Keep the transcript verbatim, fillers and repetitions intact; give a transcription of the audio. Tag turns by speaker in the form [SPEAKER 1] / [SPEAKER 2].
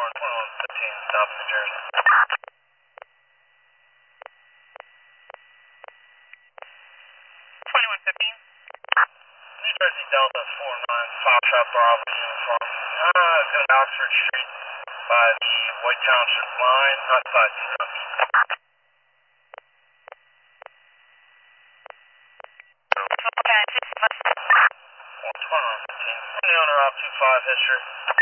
[SPEAKER 1] on twenty-one fifteen, South New Jersey.
[SPEAKER 2] twenty-one fifteen.
[SPEAKER 1] New Jersey Delta four nine, Foxtrot Bravo uniform. Uh, it's going to Oxford Street by the White Township line, outside Snubbs.
[SPEAKER 2] Okay,
[SPEAKER 1] twenty-one fifteen. The owner off two five history.